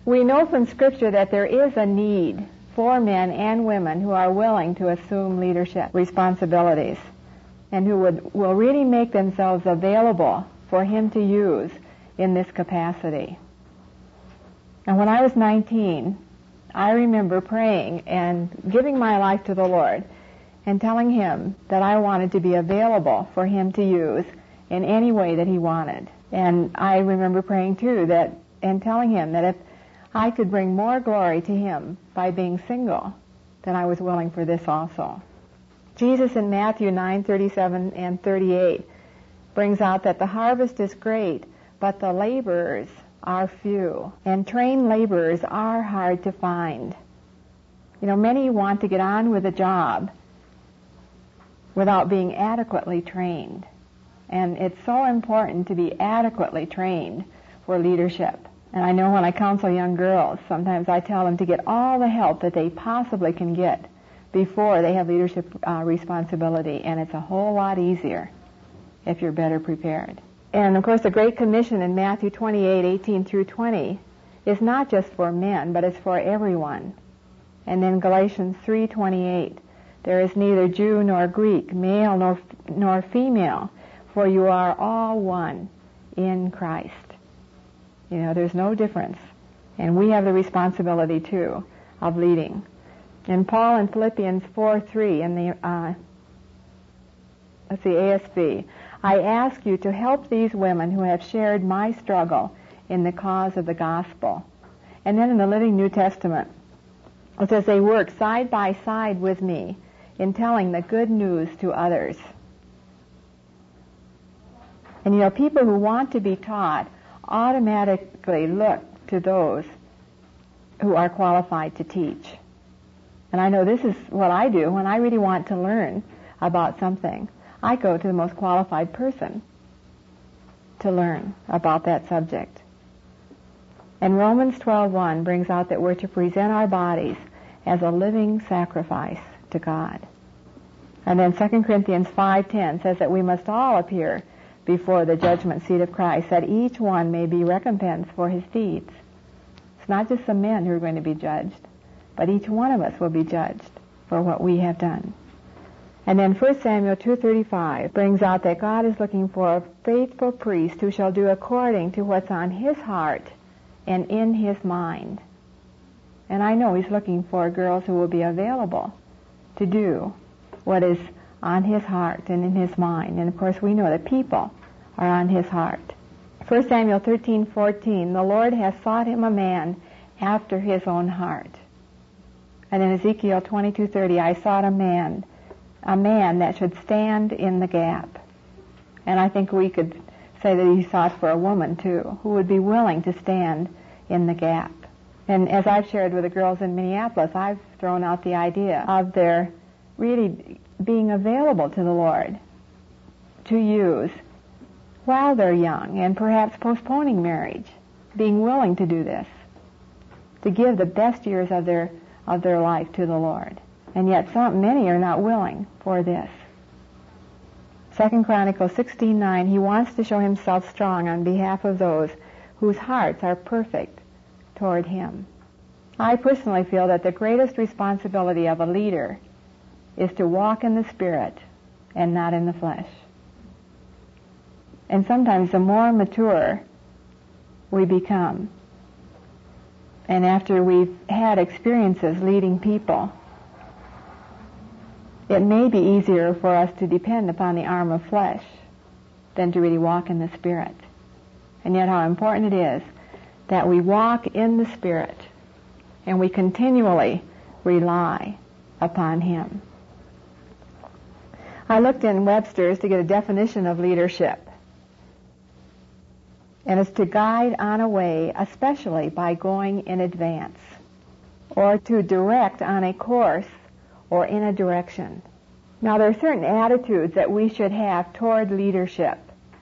We know from Scripture that there is a need for men and women who are willing to assume leadership responsibilities and who will really make themselves available for Him to use in this capacity. And when I was 19, I remember praying and giving my life to the Lord and telling Him that I wanted to be available for Him to use in any way that He wanted. And I remember praying too and telling Him that if I could bring more glory to Him by being single, then I was willing for this also. Jesus in Matthew 9:37 and 38 brings out that the harvest is great, but the laborers are few, and trained laborers are hard to find. You know, many want to get on with a job without being adequately trained. And it's so important to be adequately trained for leadership. And I know when I counsel young girls, sometimes I tell them to get all the help that they possibly can get before they have leadership responsibility, and it's a whole lot easier if you're better prepared. And of course the Great Commission in Matthew 28:18 through 20 is not just for men, but it's for everyone. And then Galatians 3:28, there is neither Jew nor Greek, male nor female, for you are all one in Christ. You know, there's no difference. And we have the responsibility, too, of leading. And Paul in Philippians 4:3 in the ASV, I ask you to help these women who have shared my struggle in the cause of the gospel. And then in the Living New Testament, it says they work side by side with me in telling the good news to others. And you know, people who want to be taught automatically look to those who are qualified to teach. And I know this is what I do when I really want to learn about something. I go to the most qualified person to learn about that subject. And Romans 12:1 brings out that we're to present our bodies as a living sacrifice to God. And then 2 Corinthians 5:10 says that we must all appear before the judgment seat of Christ, that each one may be recompensed for his deeds. It's not just the men who are going to be judged, but each one of us will be judged for what we have done. And then 1 Samuel 2:35 brings out that God is looking for a faithful priest who shall do according to what's on his heart and in his mind. And I know he's looking for girls who will be available to do what is on his heart and in his mind. And of course we know that people are on his heart. 1 Samuel 13:14, the Lord has sought him a man after his own heart. And in Ezekiel 22:30, I sought a man that should stand in the gap. And I think we could say that he sought for a woman too, who would be willing to stand in the gap. And as I've shared with the girls in Minneapolis, I've thrown out the idea of their really being available to the Lord to use while they're young, and perhaps postponing marriage, being willing to do this, to give the best years of their life to the Lord. And yet many are not willing for this. 2 Chronicles 16:9, he wants to show himself strong on behalf of those whose hearts are perfect toward him. I personally feel that the greatest responsibility of a leader is to walk in the Spirit and not in the flesh. And sometimes the more mature we become, and after we've had experiences leading people, it may be easier for us to depend upon the arm of flesh than to really walk in the Spirit. And yet how important it is that we walk in the Spirit and we continually rely upon Him. I looked in Webster's to get a definition of leadership. And it's to guide on a way, especially by going in advance, or to direct on a course or in a direction. Now, there are certain attitudes that we should have toward leadership.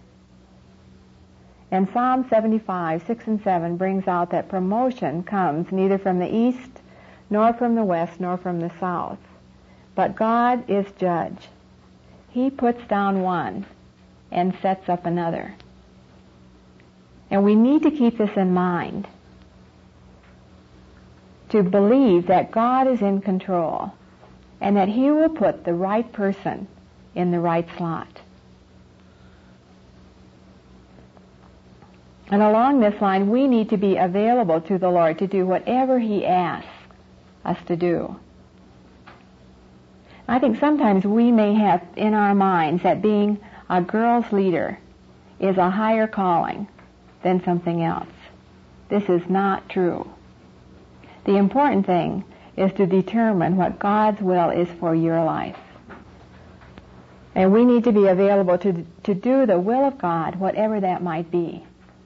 And Psalm 75:6-7 brings out that promotion comes neither from the east, nor from the west, nor from the south. But God is judge. He puts down one and sets up another. And we need to keep this in mind. to believe that God is in control and that He will put the right person in the right slot. And along this line, we need to be available to the Lord to do whatever He asks us to do. I think sometimes we may have in our minds that being a girls' leader is a higher calling than something else. This is not true. The important thing is to determine what God's will is for your life. And we need to be available to do the will of God, whatever that might be.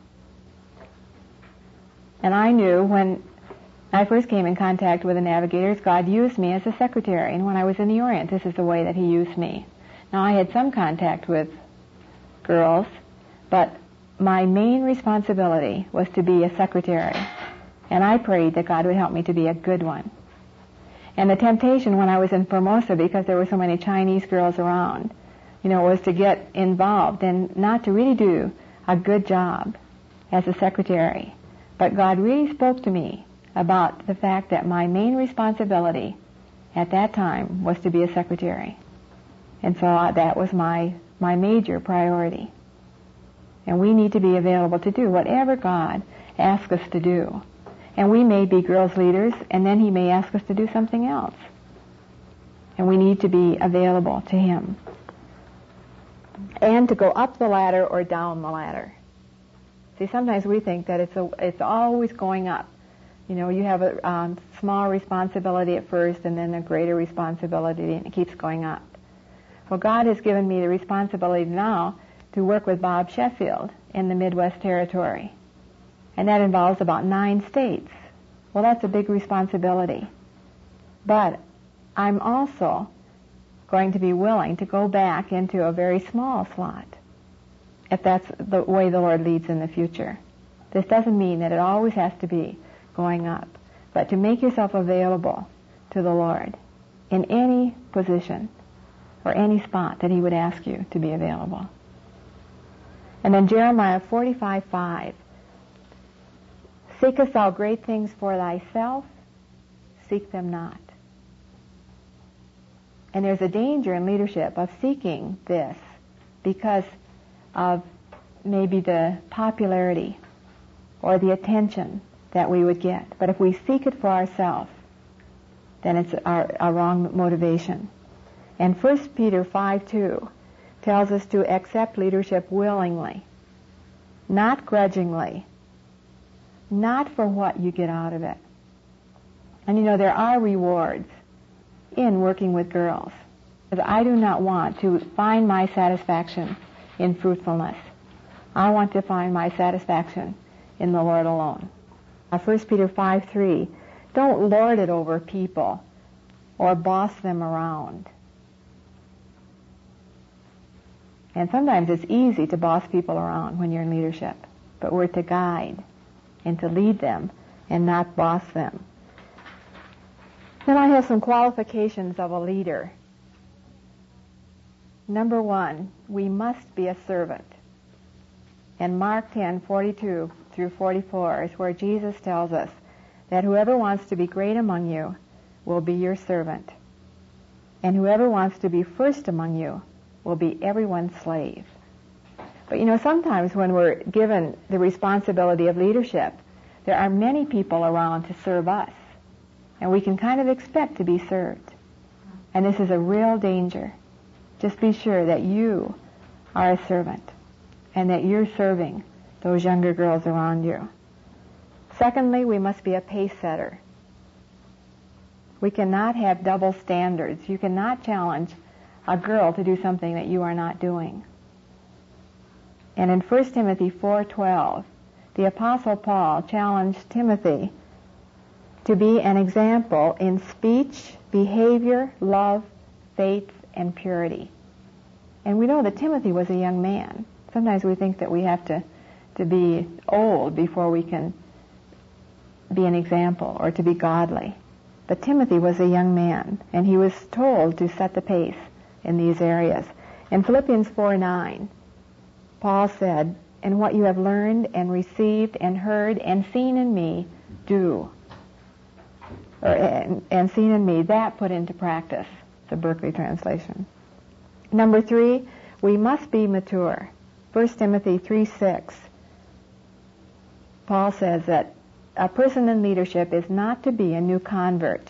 And I knew when I first came in contact with the Navigators, God used me as a secretary. And when I was in the Orient, this is the way that He used me. Now, I had some contact with girls, but my main responsibility was to be a secretary. And I prayed that God would help me to be a good one. And the temptation when I was in Formosa, because there were so many Chinese girls around, was to get involved and not to really do a good job as a secretary. But God really spoke to me about the fact that my main responsibility at that time was to be a secretary. And so that was my major priority. And we need to be available to do whatever God asks us to do. And we may be girls' leaders, and then He may ask us to do something else. And we need to be available to Him. And to go up the ladder or down the ladder. See, sometimes we think that it's always going up. You have a small responsibility at first and then a greater responsibility, and it keeps going up. Well, God has given me the responsibility now to work with Bob Sheffield in the Midwest Territory. And that involves about 9 states. Well, that's a big responsibility. But I'm also going to be willing to go back into a very small slot, if that's the way the Lord leads in the future. This doesn't mean that it always has to be going up, but to make yourself available to the Lord in any position or any spot that He would ask you to be available. And then Jeremiah 45:5. Seekest thou great things for thyself? Seek them not. And there's a danger in leadership of seeking this because of maybe the popularity or the attention that we would get. But if we seek it for ourselves, then it's a wrong motivation. And 1 Peter 5:2 tells us to accept leadership willingly, not grudgingly, not for what you get out of it. And there are rewards in working with girls. I do not want to find my satisfaction in fruitfulness. I want to find my satisfaction in the Lord alone. 1 Peter 5:3, don't lord it over people or boss them around. And sometimes it's easy to boss people around when you're in leadership, but we're to guide and to lead them and not boss them. Then I have some qualifications of a leader. Number 1, we must be a servant. And Mark 10:42 through 44 is where Jesus tells us that whoever wants to be great among you will be your servant. And whoever wants to be first among you will be everyone's slave. But sometimes when we're given the responsibility of leadership, there are many people around to serve us. And we can kind of expect to be served. And this is a real danger. Just be sure that you are a servant and that you're serving those younger girls around you. Secondly, we must be a pace setter. We cannot have double standards. You cannot challenge a girl to do something that you are not doing. And in 1 Timothy 4:12, the Apostle Paul challenged Timothy to be an example in speech, behavior, love, faith, and purity. And we know that Timothy was a young man. Sometimes we think that we have to be old before we can be an example or to be godly. But Timothy was a young man, and he was told to set the pace in these areas. In Philippians 4:9, Paul said, "And what you have learned and received and heard and seen in me, do, and seen in me, that put into practice, the Berkeley translation. Number 3, we must be mature. 1 Timothy 3:6. Paul says that a person in leadership is not to be a new convert.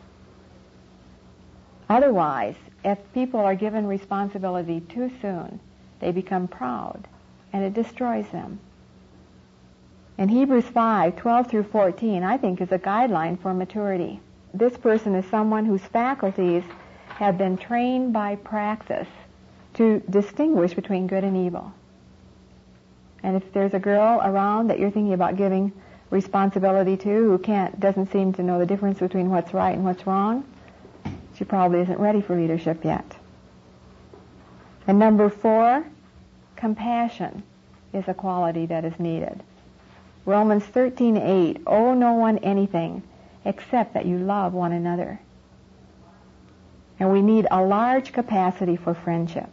Otherwise, if people are given responsibility too soon, they become proud, and it destroys them. And Hebrews 5:12 through 14, I think, is a guideline for maturity. This person is someone whose faculties have been trained by practice to distinguish between good and evil. And if there's a girl around that you're thinking about giving responsibility to who doesn't seem to know the difference between what's right and what's wrong, she probably isn't ready for leadership yet. And number 4, compassion is a quality that is needed. Romans 13:8, owe no one anything except that you love one another. And we need a large capacity for friendship.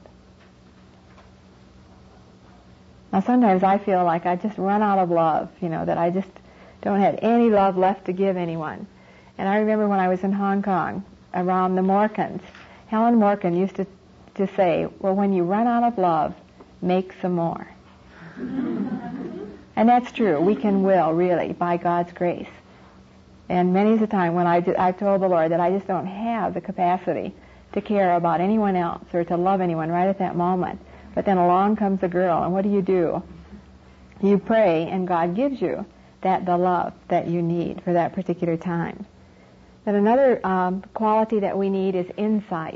Now sometimes I feel like I just run out of love, that I just don't have any love left to give anyone. And I remember when I was in Hong Kong, around the Morkins, Helen Morkin used to say, well, when you run out of love, make some more. And that's true. We can will, really, by God's grace. And many is the time when I've told the Lord that I just don't have the capacity to care about anyone else or to love anyone right at that moment. But then along comes a girl, and what do? You pray, and God gives you the love that you need for that particular time. Then another quality that we need is insight.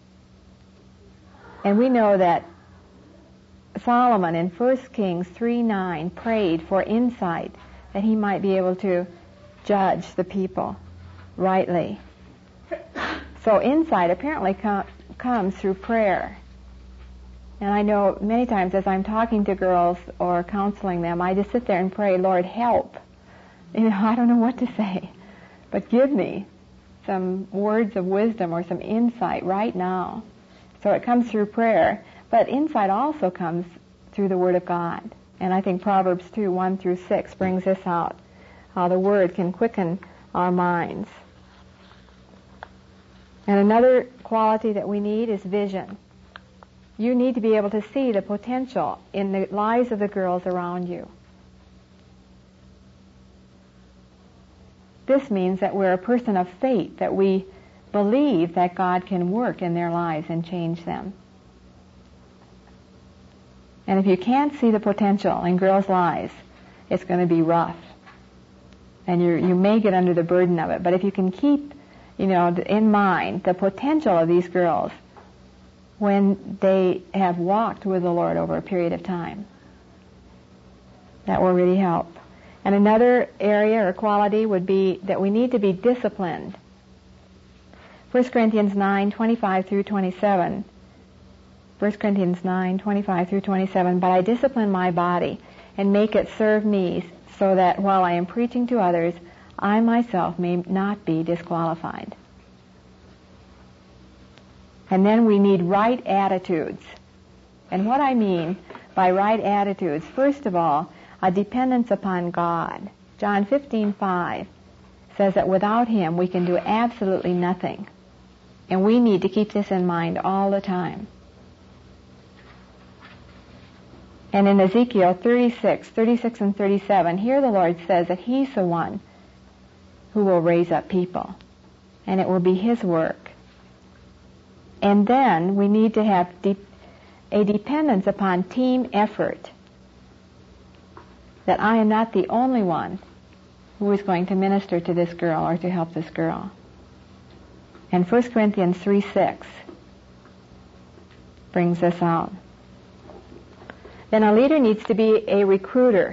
And we know that Solomon in 1 Kings 3:9 prayed for insight that he might be able to judge the people rightly. So insight apparently comes through prayer. And I know many times as I'm talking to girls or counseling them, I just sit there and pray, Lord, help. I don't know what to say, but give me some words of wisdom or some insight right now. So it comes through prayer, but insight also comes through the Word of God. And I think Proverbs 2:1 through 6 brings this out, how the Word can quicken our minds. And another quality that we need is vision. You need to be able to see the potential in the lives of the girls around you. This means that we're a person of faith, that we believe that God can work in their lives and change them. And if you can't see the potential in girls' lives, it's going to be rough. And you may get under the burden of it. But if you can keep, in mind the potential of these girls when they have walked with the Lord over a period of time, that will really help. And another area or quality would be that we need to be disciplined. 1 Corinthians 9:25 through 27. 1 Corinthians 9:25 through 27. But I discipline my body and make it serve me, so that while I am preaching to others, I myself may not be disqualified. And then we need right attitudes. And what I mean by right attitudes, first of all, a dependence upon God. John 15:5 says that without Him we can do absolutely nothing. And we need to keep this in mind all the time. And in Ezekiel 36 and 37, here the Lord says that He's the one who will raise up people. And it will be His work. And then we need to have a dependence upon team effort. That I am not the only one who is going to minister to this girl or to help this girl. And 1 Corinthians 3:6 brings this out. Then a leader needs to be a recruiter.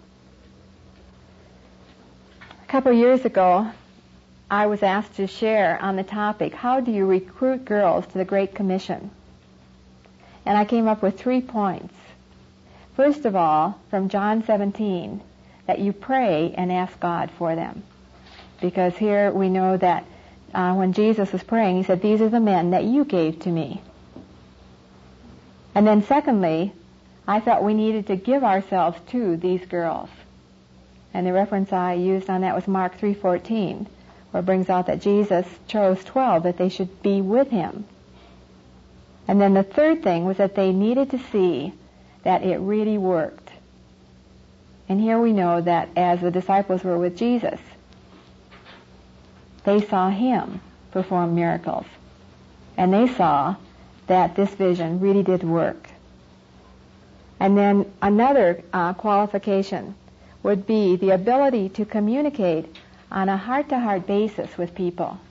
A couple years ago, I was asked to share on the topic, how do you recruit girls to the Great Commission? And I came up with 3 points. First of all, from John 17, that you pray and ask God for them. Because here we know that when Jesus was praying, He said, these are the men that you gave to me. And then secondly, I felt we needed to give ourselves to these girls. And the reference I used on that was Mark 3:14, where it brings out that Jesus chose 12 that they should be with him. And then the third thing was that they needed to see that it really worked. And here we know that as the disciples were with Jesus, they saw him perform miracles. And they saw that this vision really did work. And then another qualification would be the ability to communicate on a heart-to-heart basis with people.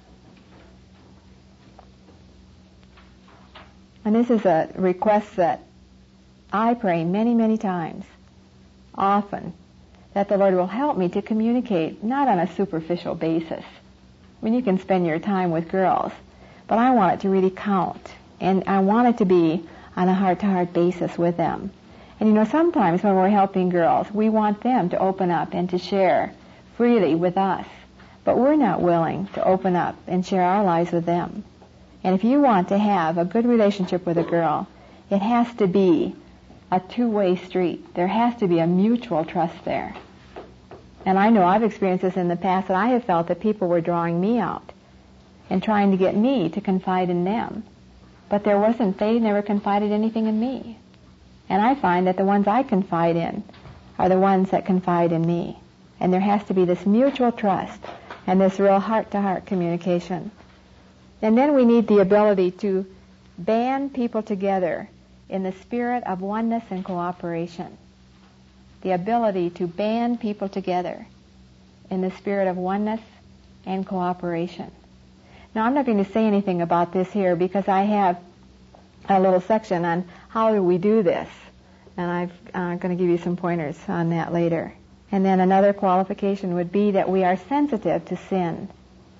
And this is a request that I pray many, many times, often, that the Lord will help me to communicate not on a superficial basis. I mean, you can spend your time with girls, but I want it to really count, and I want it to be on a heart-to-heart basis with them. And you know, sometimes when we're helping girls, we want them to open up and to share freely with us, but we're not willing to open up and share our lives with them. And if you want to have a good relationship with a girl, it has to be a two-way street. There has to be a mutual trust there. And I know I've experienced this in the past, that I have felt that people were drawing me out and trying to get me to confide in them. But they never confided anything in me. And I find that the ones I confide in are the ones that confide in me. And there has to be this mutual trust and this real heart-to-heart communication. And then we need the ability to band people together in the spirit of oneness and cooperation. The ability to band people together in the spirit of oneness and cooperation. Now, I'm not going to say anything about this here because I have a little section on how do we do this, and I'm going to give you some pointers on that later. And then another qualification would be that we are sensitive to sin.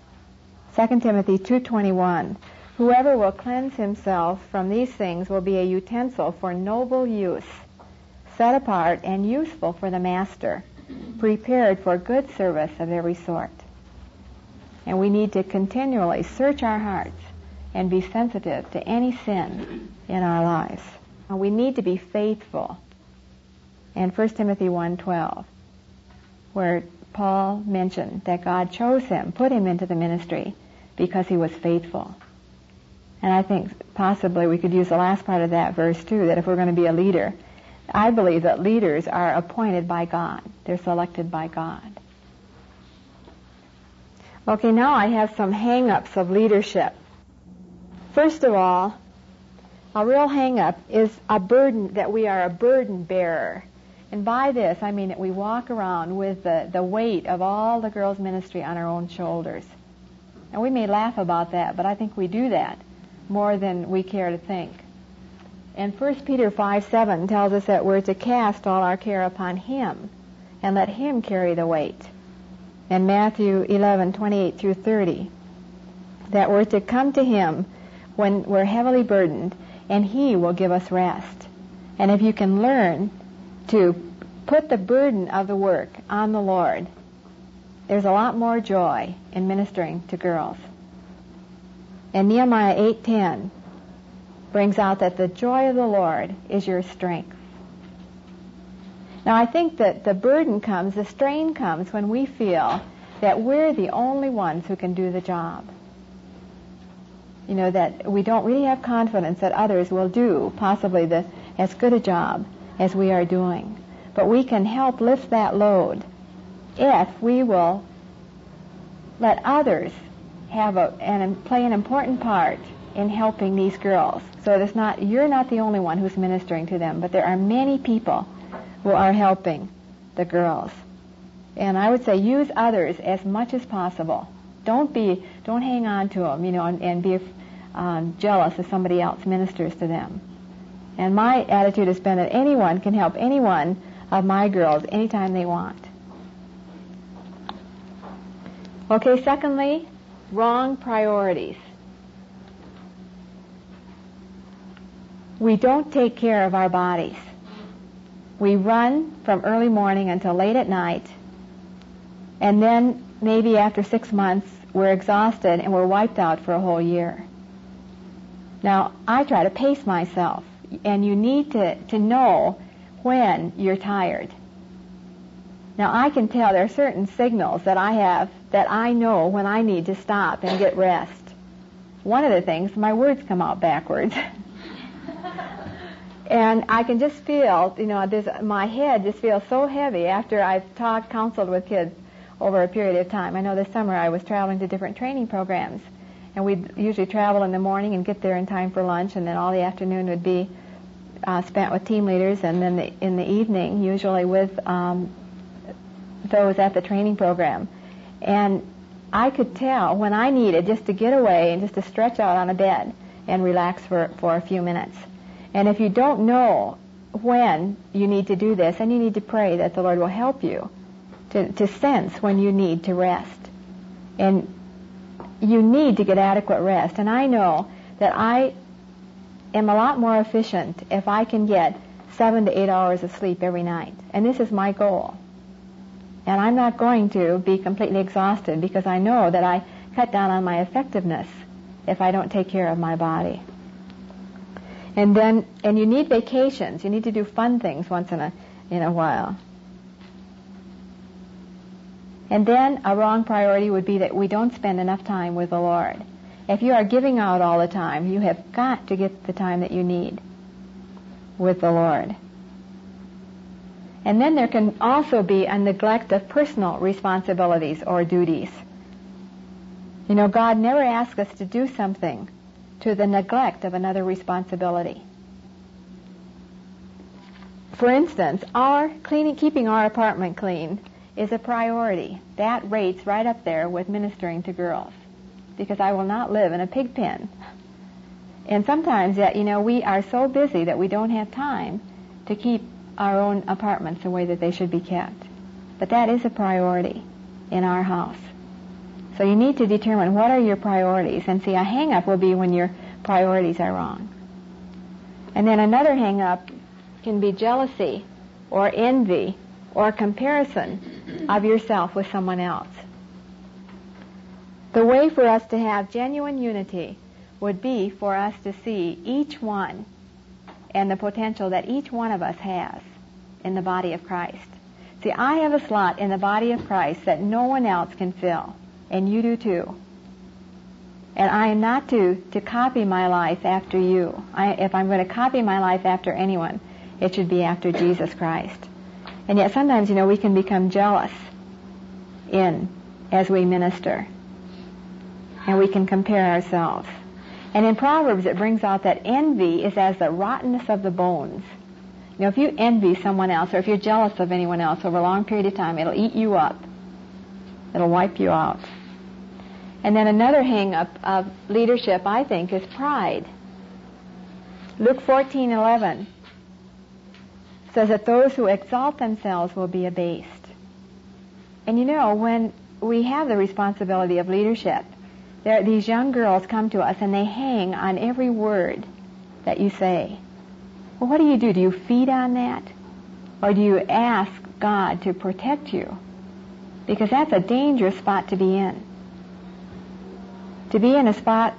2 Timothy 2:21, whoever will cleanse himself from these things will be a utensil for noble use, set apart and useful for the master, prepared for good service of every sort. And we need to continually search our hearts and be sensitive to any sin in our lives. We need to be faithful. And 1 Timothy 1:12, where Paul mentioned that God chose him, put him into the ministry because he was faithful. And I think possibly we could use the last part of that verse too, that if we're going to be a leader, I believe that leaders are appointed by God. They're selected by God. Okay, now I have some hang-ups of leadership. First of all, a real hang-up is a burden, that we are a burden bearer. And by this, I mean that we walk around with the weight of all the girls' ministry on our own shoulders. And we may laugh about that, but I think we do that more than we care to think. And 1 Peter 5:7 tells us that we're to cast all our care upon him and let him carry the weight. And Matthew 11:28 through 30, that we're to come to him when we're heavily burdened, and he will give us rest. And if you can learn to put the burden of the work on the Lord, there's a lot more joy in ministering to girls. And Nehemiah 8:10 brings out that the joy of the Lord is your strength. Now I think that the strain comes when we feel that we're the only ones who can do the job. You know, that we don't really have confidence that others will do possibly as good a job as we are doing. But we can help lift that load if we will let others have play an important part in helping these girls. So you're not the only one who's ministering to them, but there are many people who are helping the girls. And I would say use others as much as possible. Don't hang on to them, and be jealous if somebody else ministers to them. And my attitude has been that anyone can help any one of my girls anytime they want. Okay, secondly, wrong priorities. We don't take care of our bodies. We run from early morning until late at night, and then maybe after 6 months we're exhausted and we're wiped out for a whole year. Now, I try to pace myself, and you need to know when you're tired. Now, I can tell there are certain signals that I have that I know when I need to stop and get rest. One of the things, my words come out backwards. And I can just feel, my head just feels so heavy after I've counseled with kids over a period of time. I know this summer I was traveling to different training programs, and we'd usually travel in the morning and get there in time for lunch, and then all the afternoon would be spent with team leaders, and then in the evening, usually with those at the training program. And I could tell when I needed just to get away and just to stretch out on a bed and relax for a few minutes. And if you don't know when you need to do this, then you need to pray that the Lord will help you to sense when you need to rest. And you need to get adequate rest. And I know that I am a lot more efficient if I can get 7 to 8 hours of sleep every night. And this is my goal. And I'm not going to be completely exhausted because I know that I cut down on my effectiveness if I don't take care of my body. And you need vacations. You need to do fun things once in a while. And then a wrong priority would be that we don't spend enough time with the Lord. If you are giving out all the time, you have got to get the time that you need with the Lord. And then there can also be a neglect of personal responsibilities or duties. God never asks us to do something to the neglect of another responsibility. For instance, keeping our apartment clean is a priority. That rates right up there with ministering to girls, because I will not live in a pig pen. And sometimes, we are so busy that we don't have time to keep our own apartments the way that they should be kept. But that is a priority in our house. So you need to determine what are your priorities. And see, a hang-up will be when your priorities are wrong. And then another hang-up can be jealousy or envy or comparison of yourself with someone else. The way for us to have genuine unity would be for us to see each one and the potential that each one of us has in the body of Christ. See, I have a slot in the body of Christ that no one else can fill, and you do too. And I am not to copy my life after you. If I'm going to copy my life after anyone, it should be after Jesus Christ. And yet sometimes, we can become jealous as we minister. And we can compare ourselves. And in Proverbs it brings out that envy is as the rottenness of the bones. If you envy someone else, or if you're jealous of anyone else over a long period of time, it'll eat you up. It'll wipe you out. And then another hang-up of leadership, I think, is pride. Luke 14:11 says that those who exalt themselves will be abased. And when we have the responsibility of leadership, these young girls come to us and they hang on every word that you say. Well, what do? Do you feed on that? Or do you ask God to protect you? Because that's a dangerous spot to be in. To be in a spot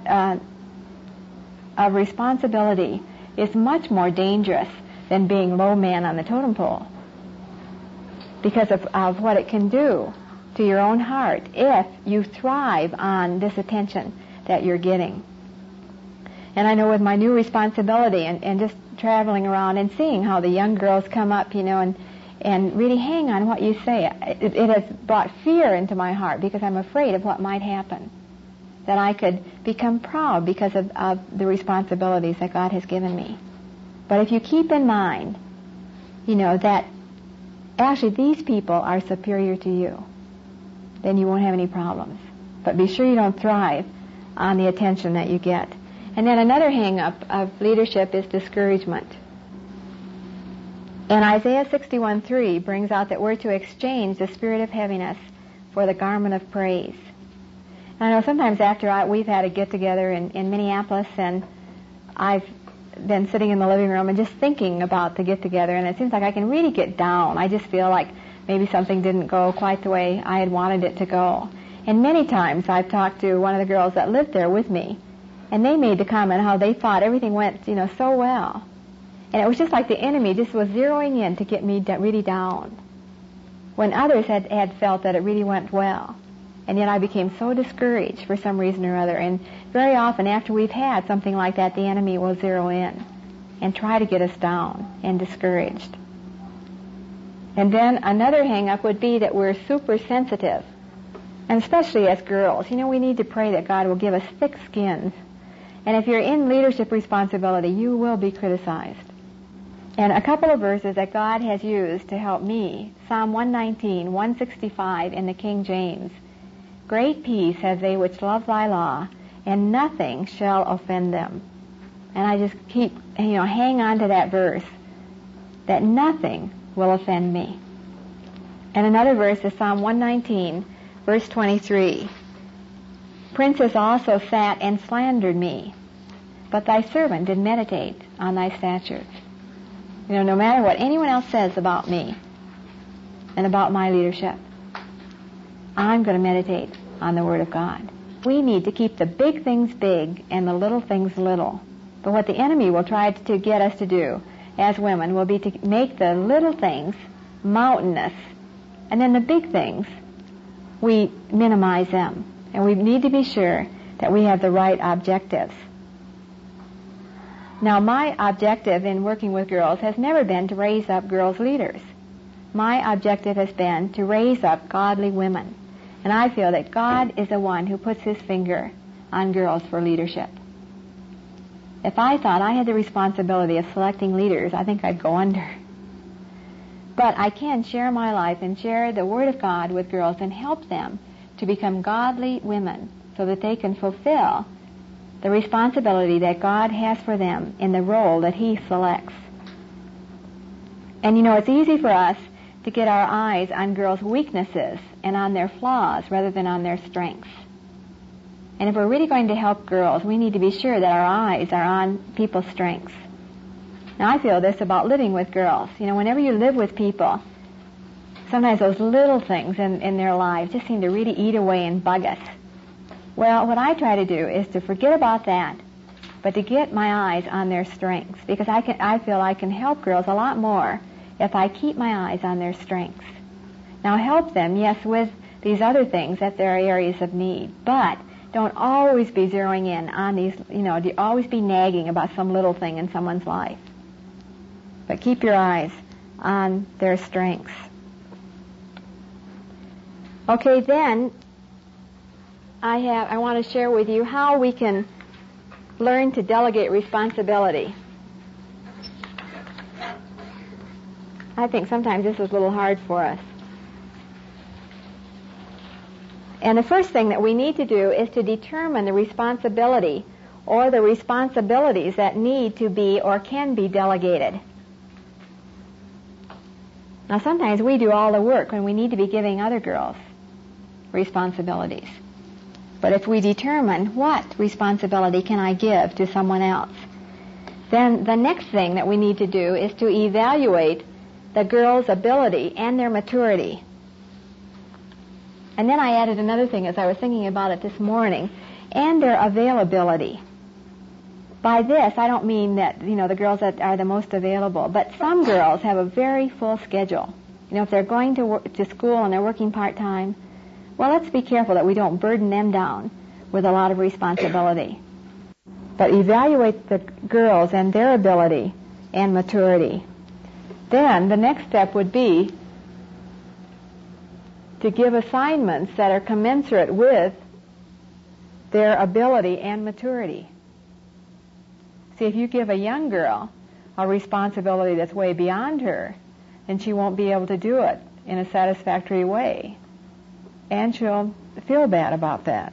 of responsibility is much more dangerous than being low man on the totem pole, because of what it can do to your own heart if you thrive on this attention that you're getting. And I know with my new responsibility and just traveling around and seeing how the young girls come up, and really hang on what you say, it has brought fear into my heart because I'm afraid of what might happen, that I could become proud because of the responsibilities that God has given me. But if you keep in mind, that actually these people are superior to you, then you won't have any problems. But be sure you don't thrive on the attention that you get. And then another hang-up of leadership is discouragement. And Isaiah 61:3 brings out that we're to exchange the spirit of heaviness for the garment of praise. And I know sometimes after we've had a get-together in Minneapolis, and I've been sitting in the living room and just thinking about the get-together, and it seems like I can really get down. I just feel like maybe something didn't go quite the way I had wanted it to go. And many times I've talked to one of the girls that lived there with me, and they made the comment how they thought everything went, so well. And it was just like the enemy just was zeroing in to get me really down. when others had felt that it really went well. And yet I became so discouraged for some reason or other. And very often after we've had something like that, the enemy will zero in and try to get us down and discouraged. And then another hang-up would be that we're super sensitive. And especially as girls, we need to pray that God will give us thick skins. And if you're in leadership responsibility, you will be criticized. And a couple of verses that God has used to help me, Psalm 119, 165 in the King James. Great peace have they which love thy law, and nothing shall offend them. And I just keep, hang on to that verse, that nothing will offend me. And another verse is Psalm 119, verse 23. Princes also sat and slandered me, but thy servant did meditate on thy statutes. No matter what anyone else says about me and about my leadership, I'm going to meditate on the Word of God. We need to keep the big things big and the little things little. But what the enemy will try to get us to do as women will be to make the little things mountainous, and then the big things, we minimize them. And we need to be sure that we have the right objectives. Now, my objective in working with girls has never been to raise up girls leaders. My objective has been to raise up godly women. And I feel that God is the one who puts his finger on girls for leadership. If I thought I had the responsibility of selecting leaders, I think I'd go under. But I can share my life and share the Word of God with girls and help them to become godly women so that they can fulfill the responsibility that God has for them in the role that he selects. And it's easy for us to get our eyes on girls' weaknesses and on their flaws rather than on their strengths. And if we're really going to help girls, we need to be sure that our eyes are on people's strengths. Now, I feel this about living with girls. Whenever you live with people, sometimes those little things in their lives just seem to really eat away and bug us. Well, what I try to do is to forget about that, but to get my eyes on their strengths, because I feel I can help girls a lot more if I keep my eyes on their strengths. Now, help them, yes, with these other things that there are areas of need, but don't always be zeroing in on these, always be nagging about some little thing in someone's life. But keep your eyes on their strengths. Okay, then I want to share with you how we can learn to delegate responsibility. I think sometimes this is a little hard for us. And the first thing that we need to do is to determine the responsibility or the responsibilities that need to be or can be delegated. Now, sometimes we do all the work when we need to be giving other girls responsibilities. But if we determine what responsibility can I give to someone else, then the next thing that we need to do is to evaluate the girl's ability and their maturity. And then I added another thing as I was thinking about it this morning, and their availability. By this, I don't mean that, the girls that are the most available, but some girls have a very full schedule. If they're going to school and they're working part-time, well, let's be careful that we don't burden them down with a lot of responsibility. But evaluate the girls and their ability and maturity. Then the next step would be to give assignments that are commensurate with their ability and maturity. See, if you give a young girl a responsibility that's way beyond her, then she won't be able to do it in a satisfactory way. And she'll feel bad about that.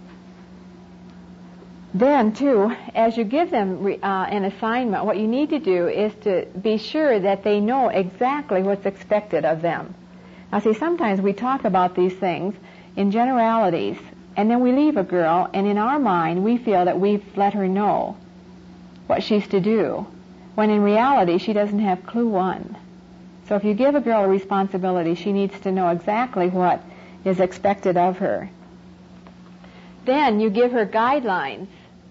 Then, too, as you give them an assignment, what you need to do is to be sure that they know exactly what's expected of them. Now, see, sometimes we talk about these things in generalities, and then we leave a girl, and in our mind, we feel that we've let her know what she's to do, when in reality, she doesn't have clue one. So if you give a girl a responsibility, she needs to know exactly what is expected of her. Then you give her guidelines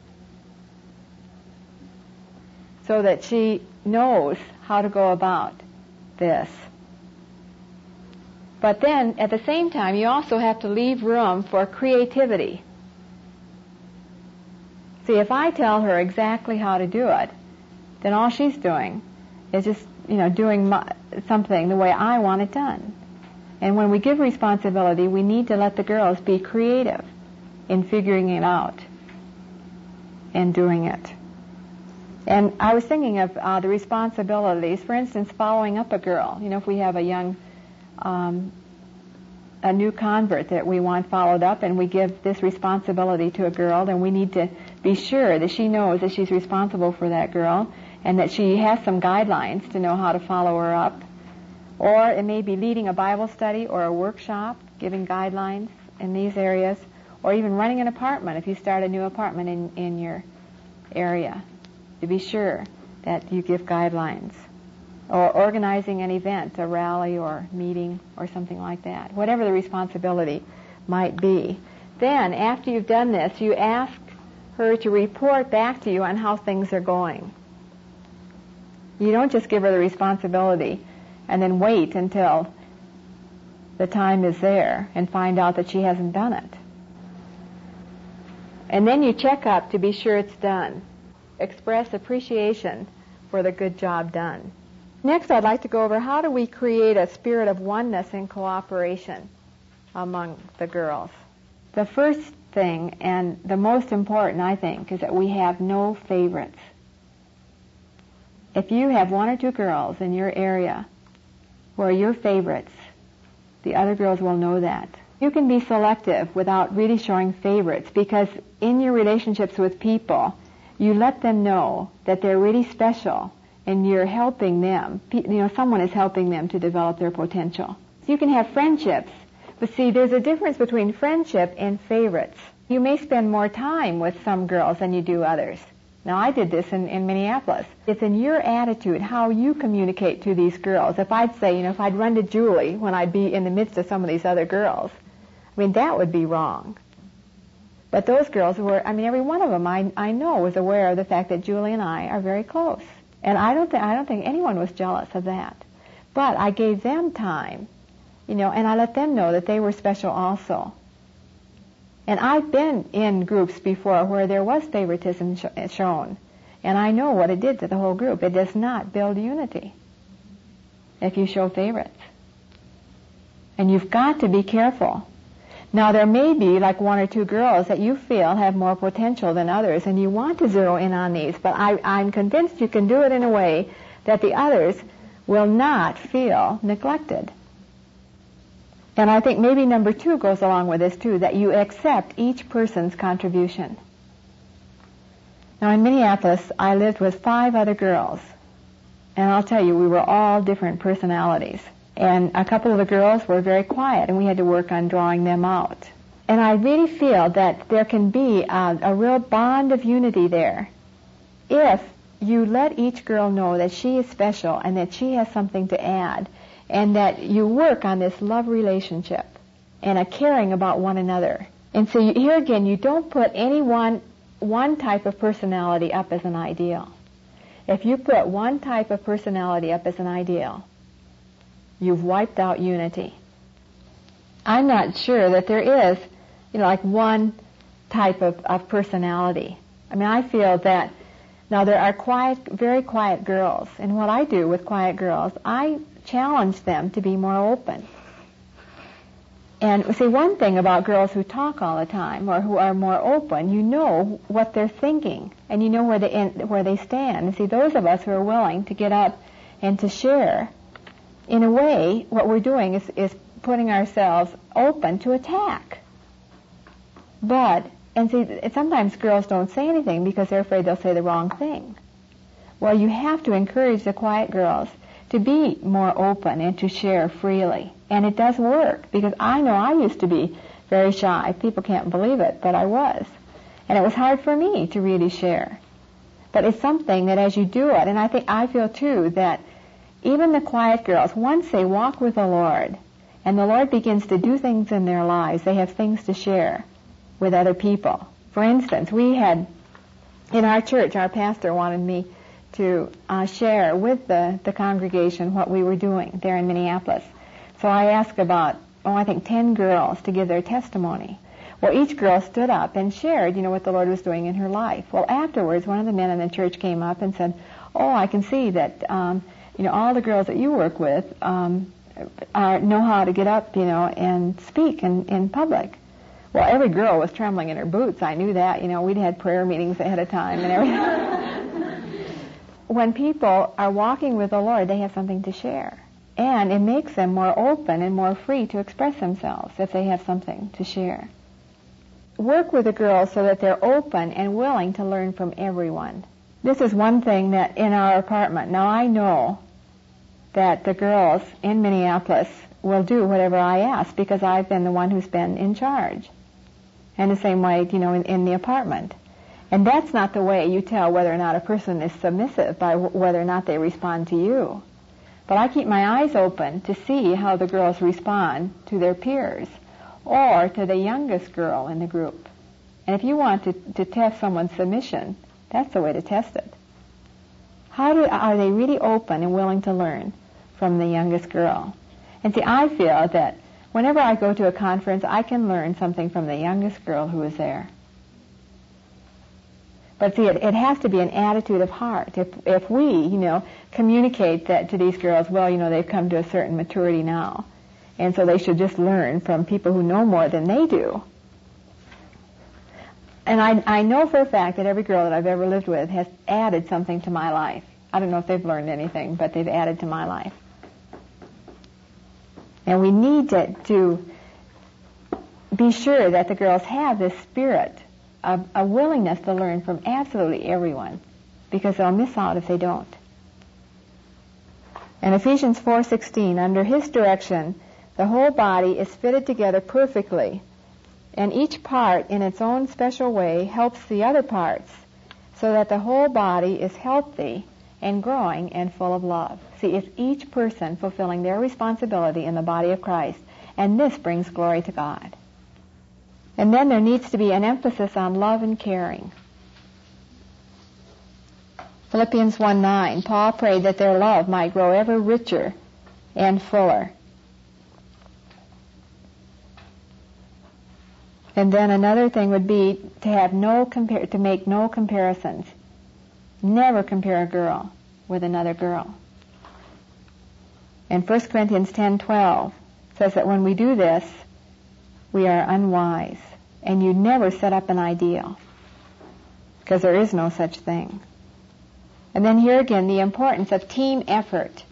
so that she knows how to go about this. But then, at the same time, you also have to leave room for creativity. See, if I tell her exactly how to do it, then all she's doing is just, doing something the way I want it done. And when we give responsibility, we need to let the girls be creative in figuring it out and doing it. And I was thinking of the responsibilities, for instance, following up a girl. If we have a new convert that we want followed up, and we give this responsibility to a girl, then we need to be sure that she knows that she's responsible for that girl and that she has some guidelines to know how to follow her up. Or it may be leading a Bible study or a workshop, giving guidelines in these areas, or even running an apartment if you start a new apartment in your area, to be sure that you give guidelines. Or organizing an event, a rally or meeting or something like that, whatever the responsibility might be. Then, after you've done this, you ask her to report back to you on how things are going. You don't just give her the responsibility and then wait until the time is there and find out that she hasn't done it. And then you check up to be sure it's done. Express appreciation for the good job done. Next, I'd like to go over how do we create a spirit of oneness and cooperation among the girls. The first thing, and the most important, I think, is that we have no favorites. If you have one or two girls in your area who are your favorites, the other girls will know that. You can be selective without really showing favorites, because in your relationships with people, you let them know that they're really special and you're helping them. Someone is helping them to develop their potential. You can have friendships, but see, there's a difference between friendship and favorites. You may spend more time with some girls than you do others. Now, I did this in Minneapolis. It's in your attitude, how you communicate to these girls. If I'd say, if I'd run to Julie when I'd be in the midst of some of these other girls, that would be wrong. But those girls were, every one of them I know was aware of the fact that Julie and I are very close. And I don't think anyone was jealous of that. But I gave them time, and I let them know that they were special also. And I've been in groups before where there was favoritism shown. And I know what it did to the whole group. It does not build unity if you show favorites. And you've got to be careful. Now, there may be like one or two girls that you feel have more potential than others, and you want to zero in on these, but I'm convinced you can do it in a way that the others will not feel neglected. And I think maybe number 2 goes along with this too, that you accept each person's contribution. Now, in Minneapolis, I lived with 5 other girls, and I'll tell you, we were all different personalities. And a couple of the girls were very quiet, and we had to work on drawing them out. And I really feel that there can be a real bond of unity there if you let each girl know that she is special and that she has something to add, and that you work on this love relationship and a caring about one another. And so here again, you don't put any one type of personality up as an ideal. If you put one type of personality up as an ideal, you've wiped out unity. I'm not sure that there is, like one type of personality. I feel that now there are very quiet girls, and what I do with quiet girls, I challenge them to be more open. And see, one thing about girls who talk all the time or who are more open, you know what they're thinking, and you know where they stand. And see, those of us who are willing to get up and to share, in a way, what we're doing is putting ourselves open to attack. And see, sometimes girls don't say anything because they're afraid they'll say the wrong thing. Well, you have to encourage the quiet girls to be more open and to share freely. And it does work, because I know I used to be very shy. People can't believe it, but I was. And it was hard for me to really share. But it's something that as you do it, and I feel too that even the quiet girls, once they walk with the Lord, and the Lord begins to do things in their lives, they have things to share with other people. For instance, we had, in our church, our pastor wanted me to share with the congregation what we were doing there in Minneapolis. So I asked about, I think 10 girls to give their testimony. Well, each girl stood up and shared, what the Lord was doing in her life. Well, afterwards, one of the men in the church came up and said, I can see that, all the girls that you work with know how to get up, and speak in public. Well, every girl was trembling in her boots. I knew that. We'd had prayer meetings ahead of time and everything. When people are walking with the Lord, they have something to share. And it makes them more open and more free to express themselves if they have something to share. Work with the girls so that they're open and willing to learn from everyone. This is one thing that in our apartment. Now I know that the girls in Minneapolis will do whatever I ask because I've been the one who's been in charge. And the same way, in the apartment. And that's not the way you tell whether or not a person is submissive, by whether or not they respond to you. But I keep my eyes open to see how the girls respond to their peers or to the youngest girl in the group. And if you want to test someone's submission, that's the way to test it. Are they really open and willing to learn from the youngest girl? And see, I feel that whenever I go to a conference, I can learn something from the youngest girl who is there. But see, it has to be an attitude of heart. If we, communicate that to these girls, they've come to a certain maturity now, and so they should just learn from people who know more than they do. And I know for a fact that every girl that I've ever lived with has added something to my life. I don't know if they've learned anything, but they've added to my life. And we need to be sure that the girls have this spirit of a willingness to learn from absolutely everyone, because they'll miss out if they don't. In Ephesians 4:16, under His direction, the whole body is fitted together perfectly, and each part in its own special way helps the other parts, so that the whole body is healthy and growing and full of love. See, it's each person fulfilling their responsibility in the body of Christ, and this brings glory to God. And then there needs to be an emphasis on love and caring. Philippians 1:9, Paul prayed that their love might grow ever richer and fuller. And then another thing would be to have to make no comparisons. Never compare a girl with another girl. And 1 Corinthians 10:12 says that when we do this, we are unwise. And you never set up an ideal, because there is no such thing. And then here again, the importance of team effort.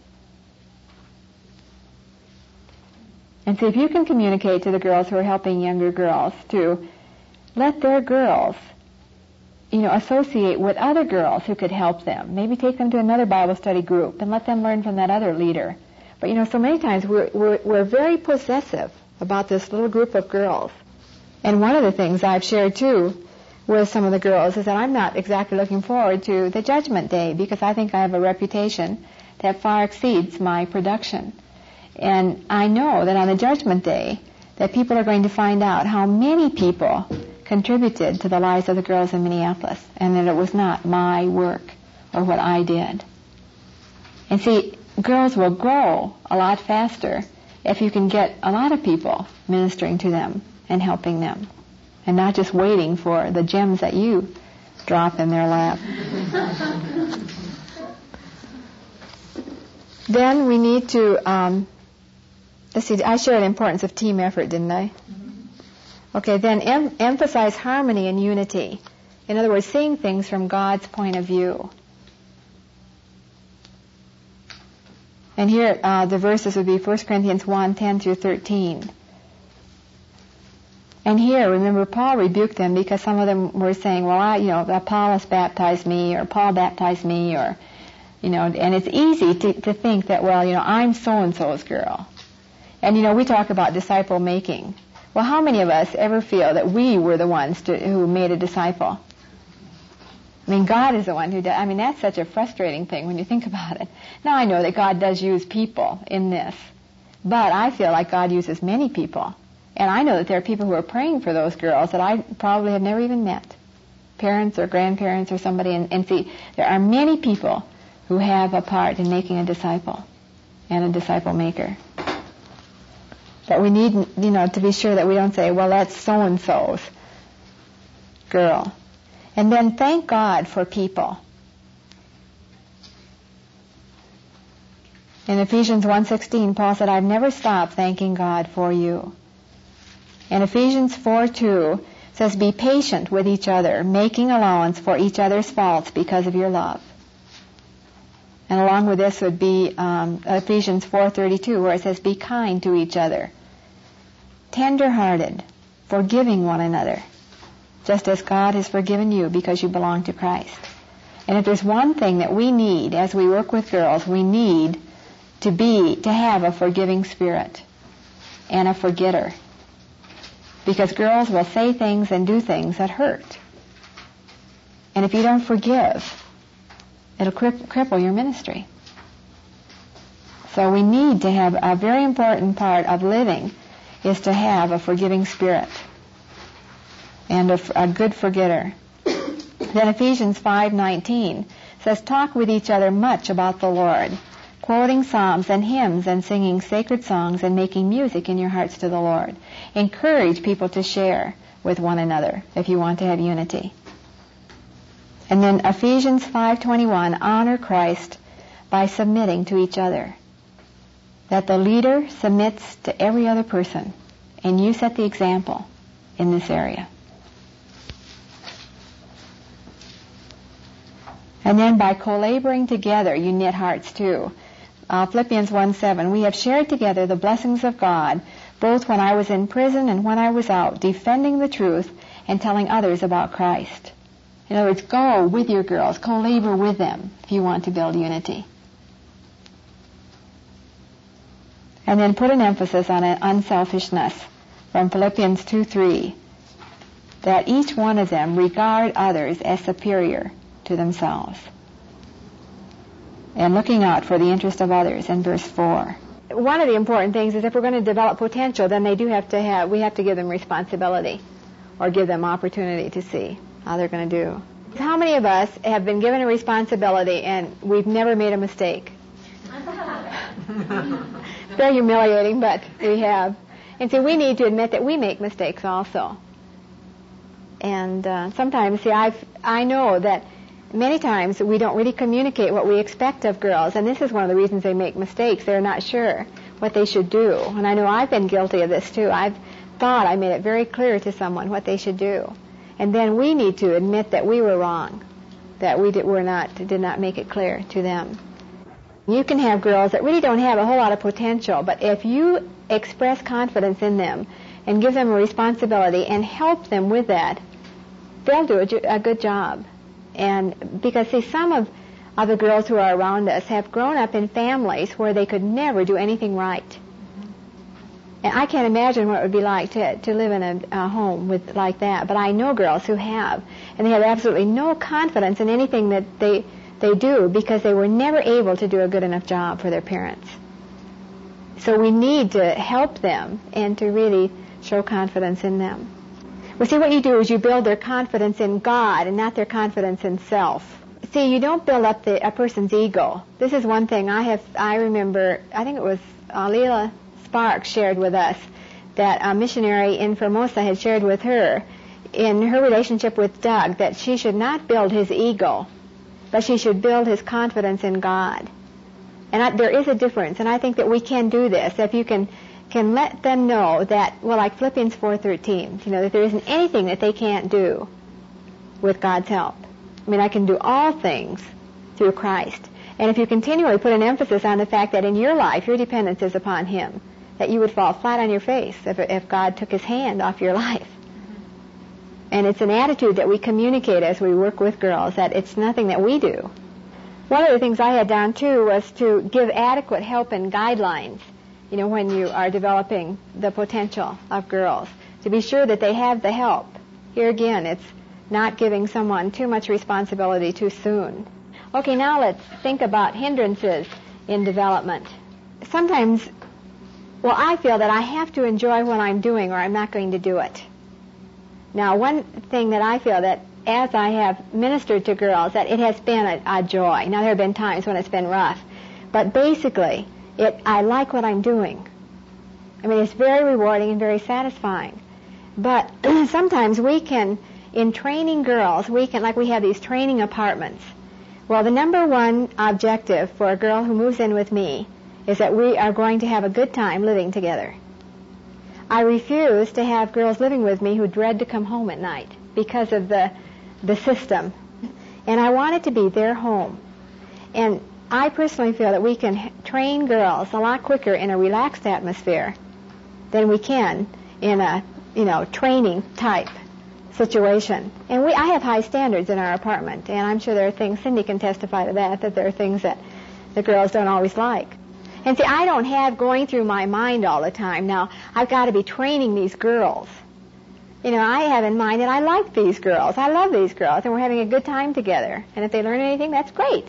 And so if you can communicate to the girls who are helping younger girls to let their girls, associate with other girls who could help them. Maybe take them to another Bible study group and let them learn from that other leader. But so many times we're very possessive about this little group of girls. And one of the things I've shared too with some of the girls is that I'm not exactly looking forward to the Judgment Day, because I think I have a reputation that far exceeds my production. And I know that on the Judgment Day that people are going to find out how many people contributed to the lives of the girls in Minneapolis, and that it was not my work or what I did. And see, girls will grow a lot faster if you can get a lot of people ministering to them and helping them, and not just waiting for the gems that you drop in their lap. Then we need to, let's see, I shared the importance of team effort, didn't I? Okay, then emphasize harmony and unity. In other words, seeing things from God's point of view. And here, the verses would be 1 Corinthians 1:10 through 13. And here, remember, Paul rebuked them because some of them were saying, well, Apollos baptized me, or Paul baptized me, or, and it's easy to think that, I'm so-and-so's girl. And, we talk about disciple making. Well, how many of us ever feel that we were the ones who made a disciple? God is the one who does. That's such a frustrating thing when you think about it. Now, I know that God does use people in this, but I feel like God uses many people. And I know that there are people who are praying for those girls that I probably have never even met, parents or grandparents or somebody. And see, there are many people who have a part in making a disciple and a disciple maker. But we need, to be sure that we don't say, well, that's so-and-so's girl. And then thank God for people. In Ephesians 1:16, Paul said, I've never stopped thanking God for you. And Ephesians 4:2 says, be patient with each other, making allowance for each other's faults because of your love. And along with this would be Ephesians 4:32, where it says, be kind to each other, tender-hearted, forgiving one another, just as God has forgiven you because you belong to Christ. And if there's one thing that we need as we work with girls, we need to have a forgiving spirit and a forgetter. Because girls will say things and do things that hurt. And if you don't forgive, it'll cripple your ministry. So we need to have a very important part of living is to have a forgiving spirit and a good forgetter. Then Ephesians 5:19 says, talk with each other much about the Lord, quoting psalms and hymns and singing sacred songs and making music in your hearts to the Lord. Encourage people to share with one another if you want to have unity. And then Ephesians 5:21, honor Christ by submitting to each other. That the leader submits to every other person, and you set the example in this area. And then by co-laboring together, you knit hearts too. Philippians 1:7, we have shared together the blessings of God, both when I was in prison and when I was out, defending the truth and telling others about Christ. In other words, go with your girls, co-labor with them if you want to build unity. And then put an emphasis on unselfishness from Philippians 2:3, that each one of them regard others as superior to themselves, and looking out for the interest of others in verse 4. One of the important things is if we're going to develop potential, then we have to give them responsibility or give them opportunity to see how they're going to do. How many of us have been given a responsibility and we've never made a mistake? Very humiliating, but we have. And so we need to admit that we make mistakes also. And sometimes, I know that many times we don't really communicate what we expect of girls, and this is one of the reasons they make mistakes. They're not sure what they should do. And I know I've been guilty of this too. I've thought I made it very clear to someone what they should do. And then we need to admit that we were wrong, that we did not make it clear to them. You can have girls that really don't have a whole lot of potential, but if you express confidence in them and give them a responsibility and help them with that, they'll do a good job. And because, see, some of the girls who are around us have grown up in families where they could never do anything right. And I can't imagine what it would be like to live in a home like that. But I know girls who have, and they have absolutely no confidence in anything that they do because they were never able to do a good enough job for their parents. So we need to help them and to really show confidence in them. Well, see, what you do is you build their confidence in God and not their confidence in self. See, you don't build up a person's ego. This is one thing I remember, I think it was Leela Sparks shared with us, that a missionary in Formosa had shared with her in her relationship with Doug that she should not build his ego, but she should build his confidence in God. And there is a difference, and I think that we can do this. If you can let them know that, well, like Philippians 4:13, that there isn't anything that they can't do with God's help. I mean, I can do all things through Christ. And if you continually put an emphasis on the fact that in your life your dependence is upon Him, that you would fall flat on your face if God took His hand off your life. And it's an attitude that we communicate as we work with girls, that it's nothing that we do. One of the things I had down, too, was to give adequate help and guidelines, when you are developing the potential of girls, to be sure that they have the help. Here again, it's not giving someone too much responsibility too soon. Okay, now let's think about hindrances in development. Sometimes, I feel that I have to enjoy what I'm doing or I'm not going to do it. Now, one thing that I feel that as I have ministered to girls, that it has been a joy. Now, there have been times when it's been rough, but basically, I like what I'm doing. I mean, it's very rewarding and very satisfying. But sometimes we can, in training girls, we have these training apartments. Well, the number one objective for a girl who moves in with me is that we are going to have a good time living together. I refuse to have girls living with me who dread to come home at night because of the system. And I want it to be their home. And I personally feel that we can train girls a lot quicker in a relaxed atmosphere than we can in a, training type situation. And I have high standards in our apartment, and I'm sure there are things, Cindy can testify to that there are things that the girls don't always like. And see, I don't have going through my mind all the time, now, I've got to be training these girls. I have in mind that I like these girls, I love these girls, and we're having a good time together. And if they learn anything, that's great.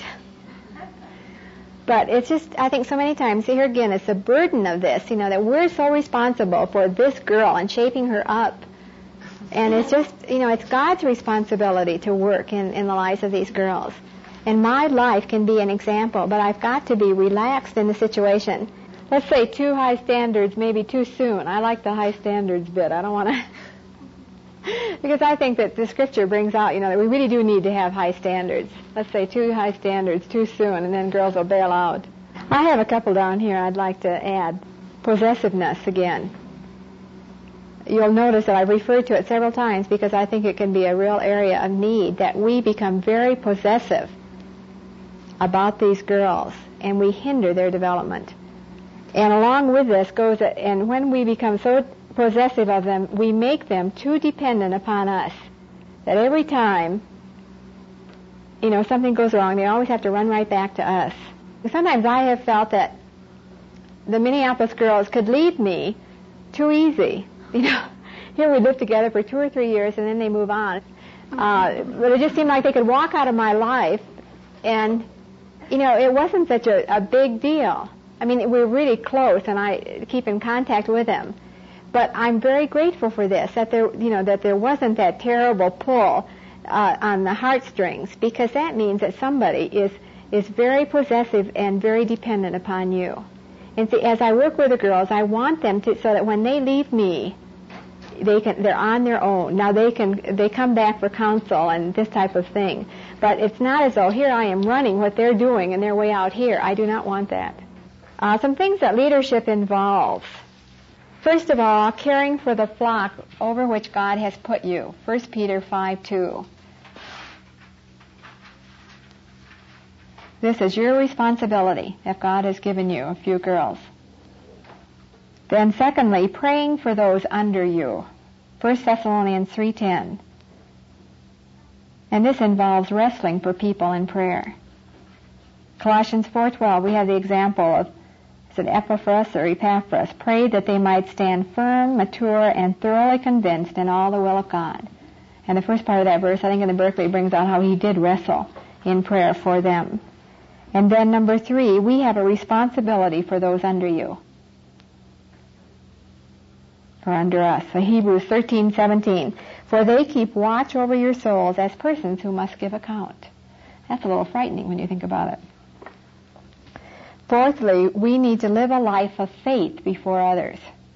But it's just, I think so many times, see, here again, it's the burden of this, that we're so responsible for this girl and shaping her up. And it's just, it's God's responsibility to work in the lives of these girls. And my life can be an example, but I've got to be relaxed in the situation. Let's say too high standards, maybe too soon. I like the high standards bit. I don't want to... Because I think that the Scripture brings out, that we really do need to have high standards. Let's say too high standards too soon, and then girls will bail out. I have a couple down here I'd like to add. Possessiveness again. You'll notice that I've referred to it several times because I think it can be a real area of need, that we become very possessive about these girls, and we hinder their development. And along with this goes, and when we become so possessive of them, we make them too dependent upon us, that every time, something goes wrong, they always have to run right back to us. Sometimes I have felt that the Minneapolis girls could leave me too easy. Here we live together for 2 or 3 years and then they move on. But it just seemed like they could walk out of my life and, it wasn't such a big deal. I mean, we're really close and I keep in contact with them. But I'm very grateful for this, that there wasn't that terrible pull on the heartstrings, because that means that somebody is very possessive and very dependent upon you. And see, as I work with the girls, I want them to, so that when they leave me, they're on their own. Now they come back for counsel and this type of thing. But it's not as though here I am running what they're doing and they're way out here. I do not want that. Some things that leadership involves. First of all, caring for the flock over which God has put you. 1 Peter 5:2. This is your responsibility if God has given you a few girls. Then secondly, praying for those under you. 1 Thessalonians 3:10. And this involves wrestling for people in prayer. Colossians 4:12, we have the example of Epaphras or Epaphras prayed that they might stand firm, mature, and thoroughly convinced in all the will of God. And the first part of that verse, I think in the Berkeley, brings out how he did wrestle in prayer for them. And then number 3, we have a responsibility for those under you, or under us. So Hebrews 13:17, for they keep watch over your souls as persons who must give account. That's a little frightening when you think about it. Fourthly, we need to live a life of faith before others.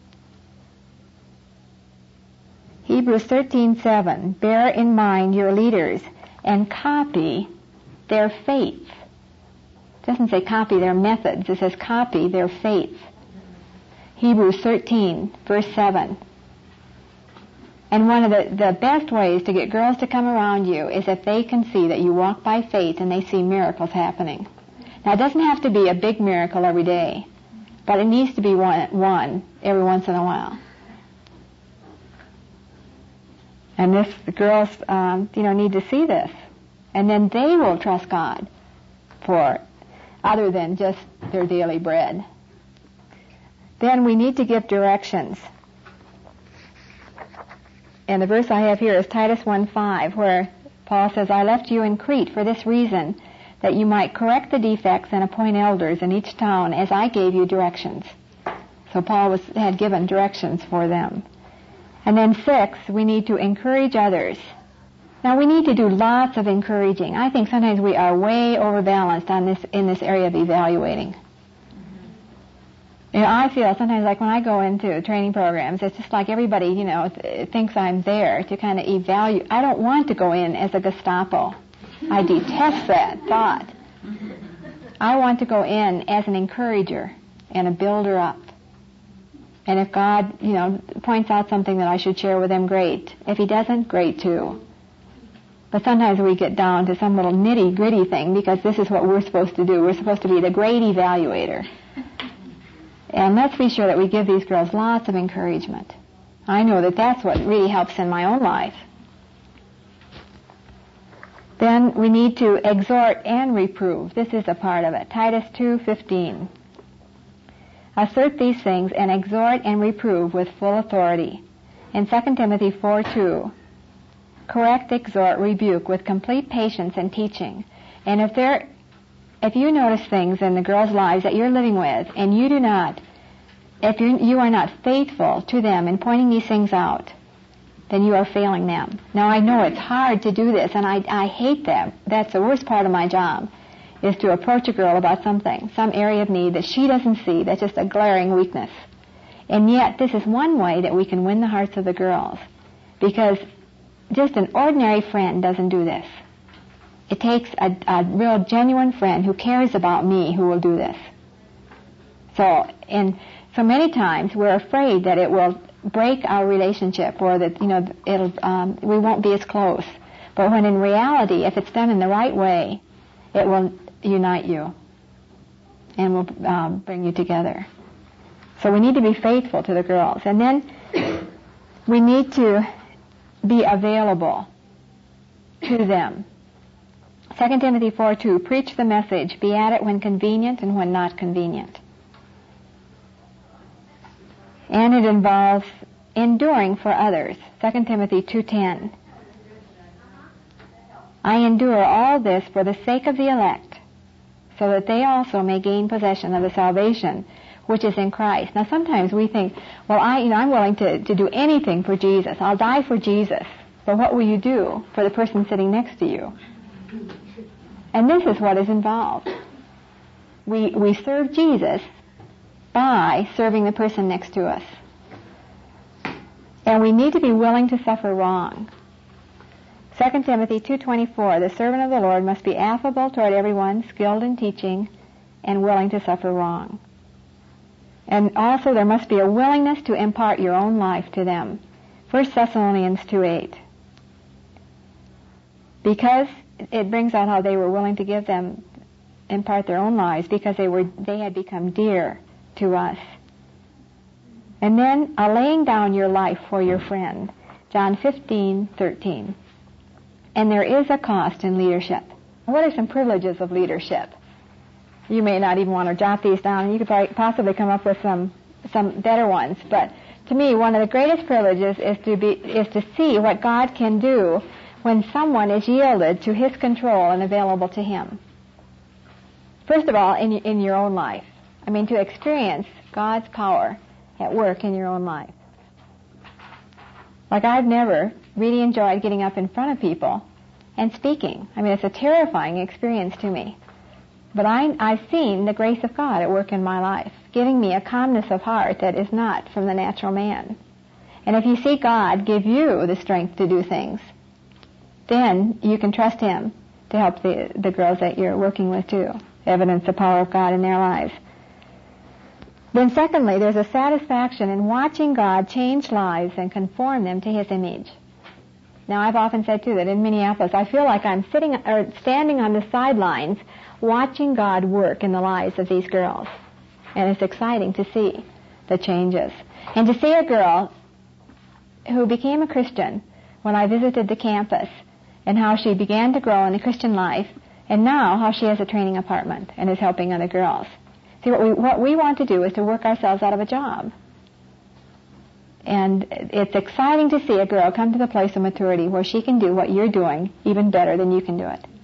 Hebrews 13:7, bear in mind your leaders and copy their faith. It doesn't say copy their methods, it says copy their faith. Hebrews 13, verse 7. And one of the best ways to get girls to come around you is if they can see that you walk by faith and they see miracles happening. Now, it doesn't have to be a big miracle every day, but it needs to be one every once in a while. And the girls, need to see this. And then they will trust God for other than just their daily bread. Then we need to give directions. And the verse I have here is Titus 1:5, where Paul says, I left you in Crete for this reason, that you might correct the defects and appoint elders in each town as I gave you directions. So Paul had given directions for them. And then 6, we need to encourage others. Now we need to do lots of encouraging. I think sometimes we are way overbalanced in this area of evaluating. I feel sometimes like when I go into training programs, it's just like everybody, thinks I'm there to kind of evaluate. I don't want to go in as a Gestapo. I detest that thought. I want to go in as an encourager and a builder up. And if God, points out something that I should share with them, great. If He doesn't, great too. But sometimes we get down to some little nitty-gritty thing because this is what we're supposed to do. We're supposed to be the great evaluator. And let's be sure that we give these girls lots of encouragement. I know that that's what really helps in my own life. Then we need to exhort and reprove. This is a part of it. Titus 2:15. Assert these things and exhort and reprove with full authority. In 2 Timothy 4:2, correct, exhort, rebuke with complete patience and teaching. And if you notice things in the girls' lives that you're living with, and you are not faithful to them in pointing these things out, then you are failing them. Now I know it's hard to do this, and I hate that. That's the worst part of my job, is to approach a girl about something, some area of need that she doesn't see, that's just a glaring weakness. And yet this is one way that we can win the hearts of the girls, because just an ordinary friend doesn't do this. It takes a real genuine friend who cares about me who will do this. So many times we're afraid that it will break our relationship, or that we won't be as close. But when in reality, if it's done in the right way, it will unite you and will bring you together. So we need to be faithful to the girls, and then we need to be available to them. 2 Timothy 4:2, preach the message, be at it when convenient and when not convenient. And it involves enduring for others. 2 Timothy 2:10. I endure all this for the sake of the elect, so that they also may gain possession of the salvation which is in Christ. Now sometimes we think, well, I'm willing to do anything for Jesus. I'll die for Jesus. But what will you do for the person sitting next to you? And this is what is involved. We serve Jesus by serving the person next to us. And we need to be willing to suffer wrong. 2 Timothy 2:24, the servant of the Lord must be affable toward everyone, skilled in teaching, and willing to suffer wrong. And also there must be a willingness to impart your own life to them. 1 Thessalonians 2:8. Because it brings out how they were willing to impart their own lives, because they had become dear to us. And then laying down your life for your friend. John 15:13. And there is a cost in leadership. What are some privileges of leadership? You may not even want to jot these down. You could possibly come up with some better ones. But to me, one of the greatest privileges is to see what God can do when someone is yielded to His control and available to Him. First of all, in your own life. To experience God's power at work in your own life. Like, I've never really enjoyed getting up in front of people and speaking. It's a terrifying experience to me. But I've seen the grace of God at work in my life, giving me a calmness of heart that is not from the natural man. And if you see God give you the strength to do things, then you can trust Him to help the girls that you're working with too. Evidence the power of God in their lives. Then secondly, there's a satisfaction in watching God change lives and conform them to His image. Now, I've often said too that in Minneapolis, I feel like I'm standing on the sidelines watching God work in the lives of these girls. And it's exciting to see the changes. And to see a girl who became a Christian when I visited the campus, and how she began to grow in the Christian life, and now how she has a training apartment and is helping other girls. See, what we want to do is to work ourselves out of a job. And it's exciting to see a girl come to the place of maturity where she can do what you're doing even better than you can do it.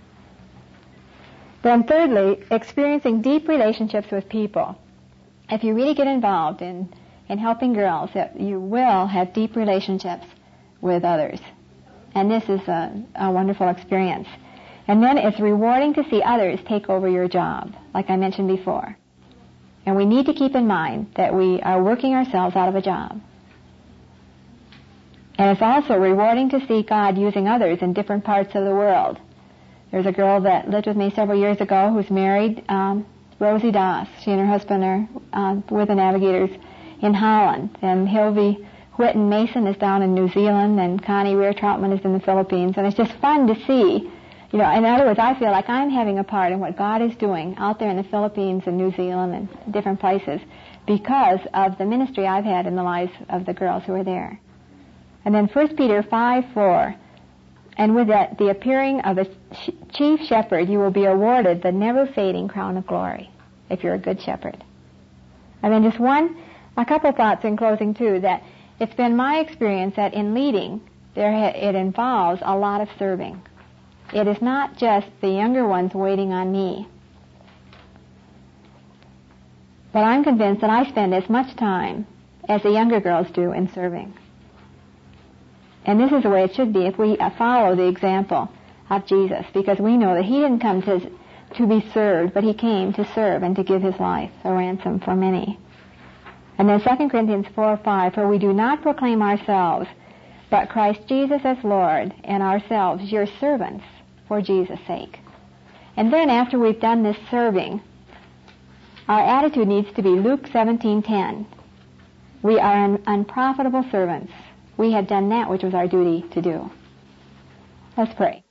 Then thirdly, experiencing deep relationships with people. If you really get involved in helping girls, you will have deep relationships with others. And this is a wonderful experience. And then it's rewarding to see others take over your job, like I mentioned before. And we need to keep in mind that we are working ourselves out of a job. And it's also rewarding to see God using others in different parts of the world. There's a girl that lived with me several years ago who's married, Rosie Doss. She and her husband are with the Navigators in Holland. And Hilvie Whitten Mason is down in New Zealand, and Connie Rear Troutman is in the Philippines. And it's just fun to see. In other words, I feel like I'm having a part in what God is doing out there in the Philippines and New Zealand and different places because of the ministry I've had in the lives of the girls who are there. And then 1 Peter 5:4, and with the appearing of a chief shepherd, you will be awarded the never-fading crown of glory, if you're a good shepherd. And then just a couple thoughts in closing too, that it's been my experience that in leading, it involves a lot of serving. It is not just the younger ones waiting on me. But I'm convinced that I spend as much time as the younger girls do in serving. And this is the way it should be if we follow the example of Jesus, because we know that he didn't come to be served, but he came to serve and to give his life a ransom for many. And then 2 Corinthians 4:5, for we do not proclaim ourselves, but Christ Jesus as Lord, and ourselves your servants for Jesus' sake. And then after we've done this serving, our attitude needs to be Luke 17:10. We are unprofitable servants. We have done that which was our duty to do. Let's pray.